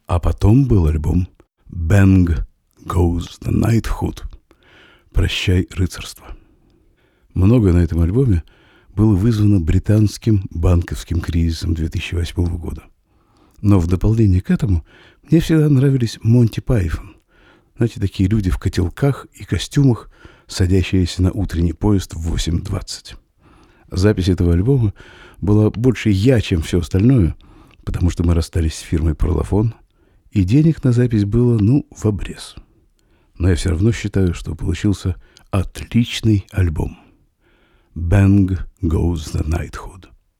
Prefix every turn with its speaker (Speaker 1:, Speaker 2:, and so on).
Speaker 1: А потом был альбом «Bang Goes the Knighthood» «Прощай, рыцарство». Многое на этом альбоме было вызвано британским банковским кризисом 2008 года. Но в дополнение к этому мне всегда нравились Монти Пайтон. Знаете, такие люди в котелках и костюмах, садящиеся на утренний поезд в 8:20. Запись этого альбома была больше я, чем все остальное, потому что мы расстались с фирмой «Парлофон», и денег на запись было, в обрез. Но я все равно считаю, что получился отличный альбом. «Bang Goes the Knighthood».